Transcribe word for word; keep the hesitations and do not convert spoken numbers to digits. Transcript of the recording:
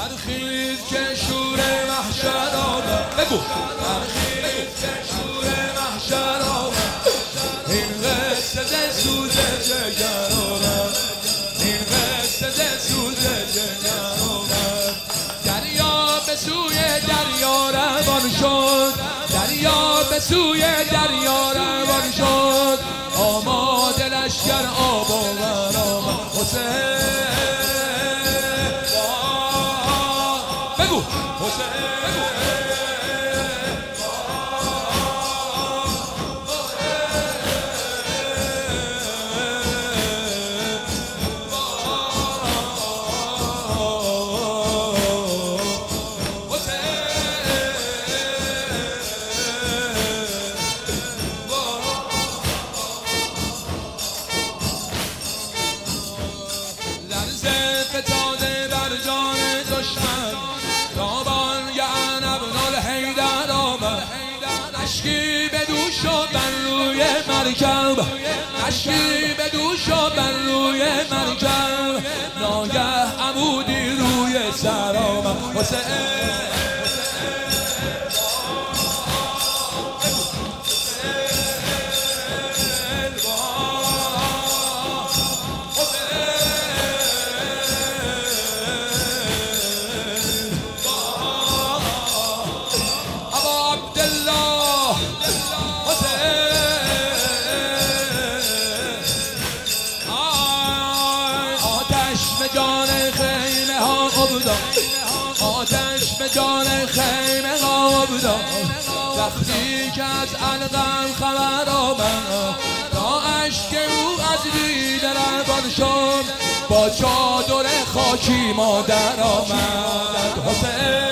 برخیز که شور محشر آمد. بگو برخیز که شور محشر آمد. این قصه ز سوز جگر آمد. این قصه ز سوز جگر آمد. دریا به سوی دریا روان شد. دریا به سوی دریا روان شد. آماده لشکر آب آور آمد. حسین بگو حسین فتاده بر جان دشمن تابان یعن ابن الحیدر آمد. اشکی به دوش و بر روی مرکب. اشکی به دوش و بر روی مرکب. ناگه عمودی روی سر آمد. حسین جان خیمه ها افتاد. آتش به جان خیمه ها افتاد. وقتی که از علقم خبر آمد تا اشک او از دیده روان شد. با چادر خاکی مادر آمد. حسین